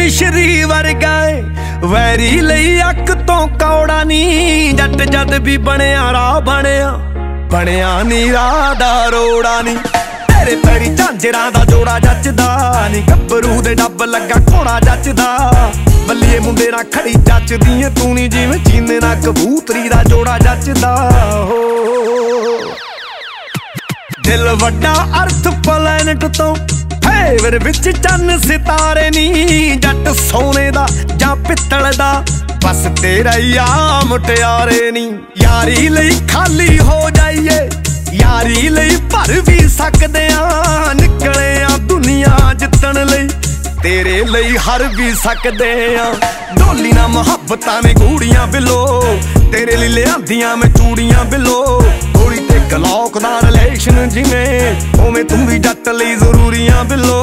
मिश्री वर्गा वैरी लई अक तो कौड़ा नी जट जद भी बनया राह बनया नी राह दा रोड़ा नी तेरे पैरी झांजरां दा जोड़ा जचदा नी गब्बरू दे डब लगा घोड़ा जचदा बल्लिए मुंडे ना खड़ी जचदी तू नी जिवें चीने ना कबूतरी दा जोड़ा जचदा हो दिल वड्डा अर्थ प्लैनेट तो फेवर विच चन्न सितारे नी जट सोने दा जां पित्तल दा बस तेरा या मुटियारे नी यारी लई खाली हो जाइए यारी लई भर भी सकदे आ निकले आ दुनिया जितण लई तेरे लई हर भी सकदे आ डोली ना मुहब्बतां ने गूड़ियां बिलो तेरे लई लियांदियां मैं चूड़ियां बिलो थोड़ी ते गलौक दा रिलेशन जिवें उवें तू भी जट लई जरूरियां बिलो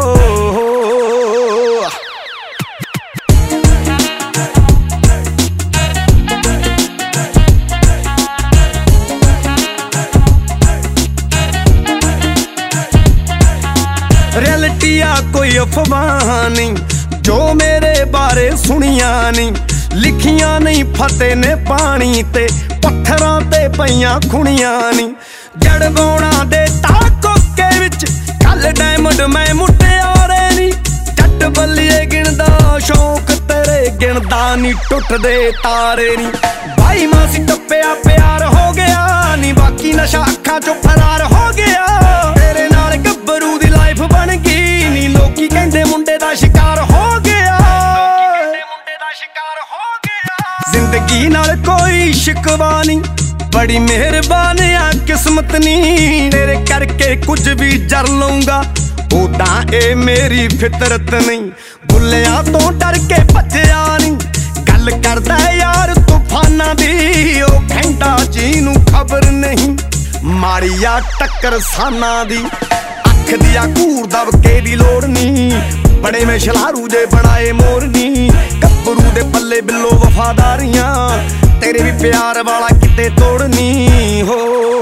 रियलिटी आ कोई अफवाह नहीं जो मेरे बारे सुनिया नहीं लिखियां नहीं फतेह ने पानी ते पत्थरां ते पईयां खुणियां नहीं जड़ बौणा दे ताकोके विच कल डायमंड मैं मुटियारे नी जट बल्लिए गिणदा शौक तेरे गिणदा नी टुटदे तारे नी भाई मासी टप्पिया प्यार हो गया नी बाकी नशा अखां चों फरार हो गया तेरे नाल गब्बरू दी लाइफ बन गई नी लोकी कहंदे मुंडे दा शिकार हो गया जिंदगी नाल कोई शिकवा नहीं बड़ी मेहरबान आ किस्मत नी तेरे करके कुछ भी जर लूंगा ओदा ए मेरी फितरत नहीं बुल्लियां तो डर के भज्जिया नहीं गल करदा यार तूफाना दी ओ घंटा जी नूं खबर नहीं मारिया टक्कर साना दी अख दिया घूर दबके दी लोड़ नहीं बड़े में शलारू जे बनाए मोरनी गब्बरू दे पल्ले बिल्लो वफादारियां तेरे भी प्यार वाला किते तोड़नी हो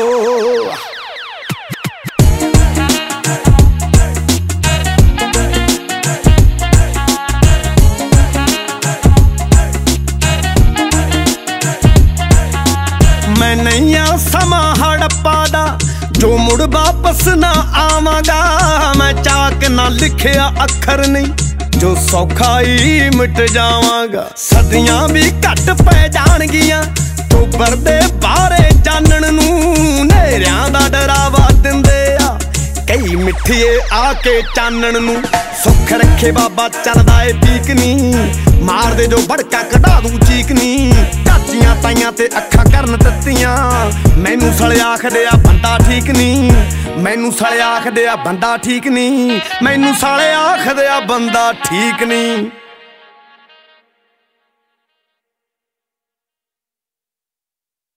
मैं नहीं आ समा हड़प्पा दा जो मुड़ वापस ना आवांगा मैं चाक ना लिखिया अखर नहीं जो सौखा ही मिट जावांगा सदियां भी घट पै जाणगियां टोबर दे बारे जानण नूं नेरियां दा डरावा दिंदे आ कई मिठिए आके चानण नूं सुख रखे बाबा चलदा ए पीक नी मार दे जो भड़का कढा दूं चीक नी चाचियां ताइयां ते अखां करन तत्तियां मैनू सले आखदे आ बंदा ठीक नी मैनू सले आखदे आ बंदा ठीक नी मैनू साले आखदे आ बंदा ठीक नी।